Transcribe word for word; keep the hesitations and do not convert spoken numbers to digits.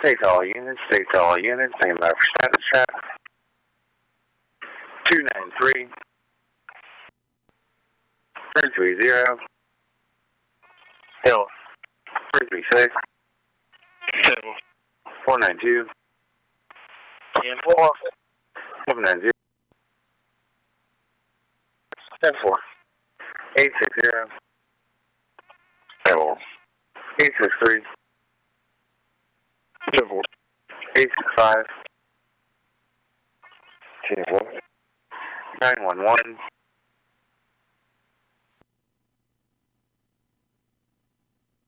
Take all units, take all units, stand by for status check. two nine three, three three zero, Hill, three three six, four nine two, ten four, seven nine zero, ten four, eight six zero, Hill, eight six three, ten four, eight six five, ten four, nine one one,